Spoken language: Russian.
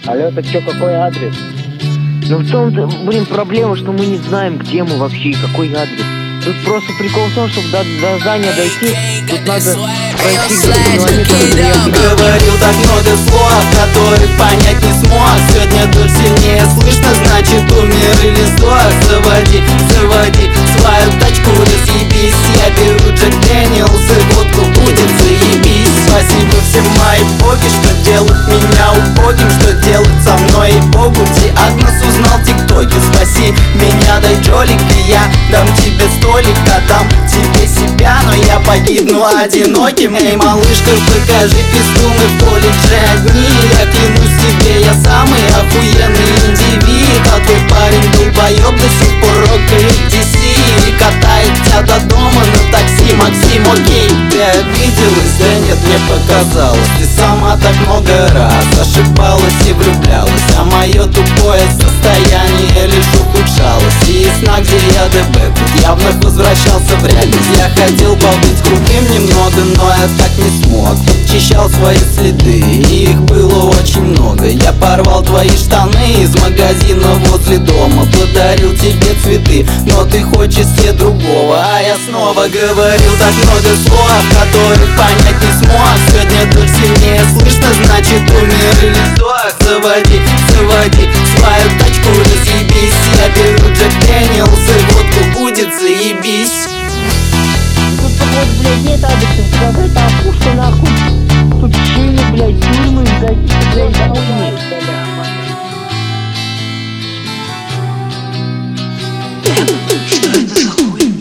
Алло, так что, какой адрес? Ну в том-то, блин, проблема, что мы не знаем, где мы вообще и какой адрес. Тут просто прикол в том, чтобы до здания дойти, тут надо пройти километр 2. Говорил так много слов, которых понять не смог. Сегодня дождь сильнее слышно, значит умер или сдох. Заводи свою тачку, разъебись. Я беру Джек Дэниелс и водку, будет заебись. Спасибо всем мои боги, что делают меня убогим, что делают со мной и Богу. Диагноз узнал в ТикТоке. Спаси меня, дай джолик, и я дам тебе столик, отдам тебе себя, но я погибну одиноким. Эй, малышка, покажи пизду, мы в колледже одни. Я клянусь тебе, я самый охуенный индивид. А твой парень долбоёб до сих пор рокает DC и катает тебя до дома на такси. Максим, окей, ты обиделась? Да нет, мне показалось. Ты сама так много раз ошибалась и влюблялась, а мое тупое состояние лишь ухудшалось. И из сна, где я ДБ, я вновь возвращался в реальность. Я хотел побыть крутым немного, но я так не смог. Подчищал свои следы, и их было очень много. Я порвал твои штаны из магазина возле дома. Подарил тебе цветы, но ты хочешь себе другого. А я снова говорил так много слов, которых понять не смог. Сегодня дождь сильнее слышно, значит умер или сдох. Заводи свою тачку, разъебись. Я беру Джек Дэниелс и водку, будет заебись. Тут походу, блядь, нет адреса, какая-то опушка нахуй. Тут щели, блядь, тюрьмы, какие-то, блядь, дороги. Что это?